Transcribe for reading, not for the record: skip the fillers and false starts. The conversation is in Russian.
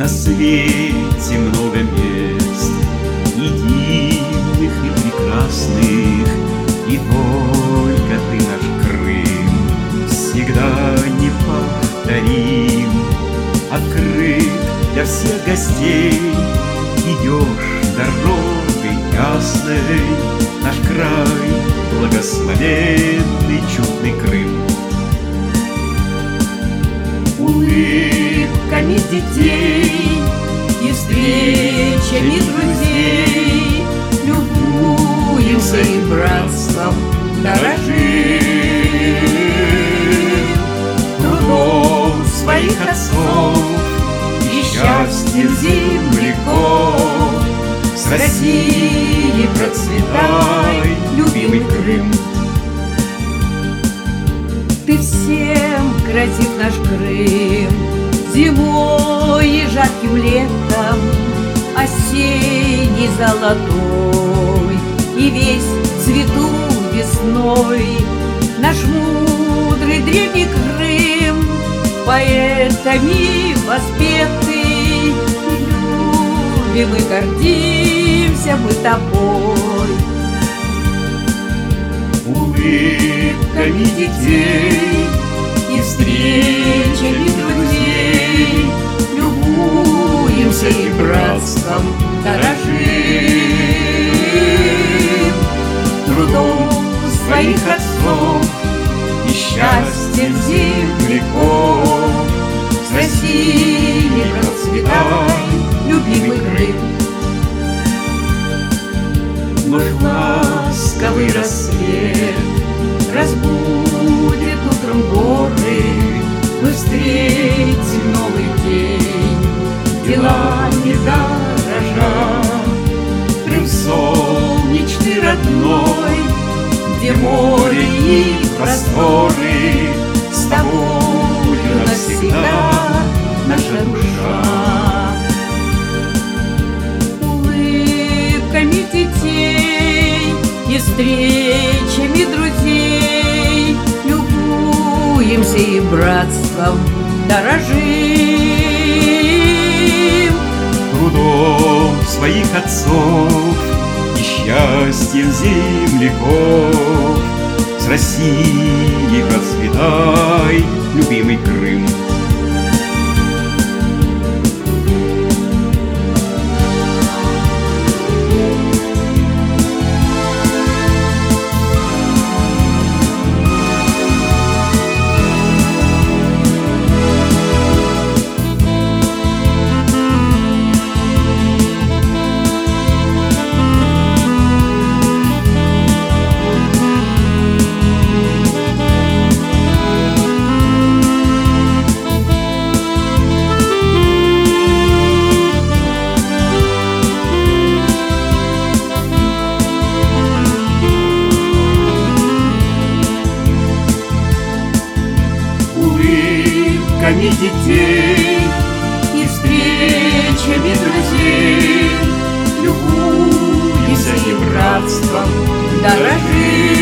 На свете много мест, и дивных, и прекрасных, и только ты, наш Крым, всегда неповторим. Открыт для всех гостей, идешь дорогой ясной, наш край благословенный, чудный Крым. Улыбками детей и встречами друзей любуемся и братством дорожим. Трудом своих отцов и счастьем земляков с Россией процветай, любимый Крым. Ты всем красив, наш Крым, зимой и жарким летом, осенний золотой и весь в цвету весной. Наш мудрый древний Крым, поэтами воспетый, любим и гордимся мы тобой. Улыбками детей и встречами друзей любуемся и братством дорожим. Трудом своих отцов и счастьем земляков с Россией процветай, любимый Крым. Нож ласковый рассвет разбудит утром горы, мы встретим новый день, делами дорожа. Крым солнечный, родной, где море и просторы, с тобою навсегда наша душа. Улыбками детей и встречами друзей любуемся и братством дорожим. Трудом своих отцов и счастьем земляков с Россией процветай, любимый Крым. Улыбками детей и встречами друзей любуемся и братством дорожим.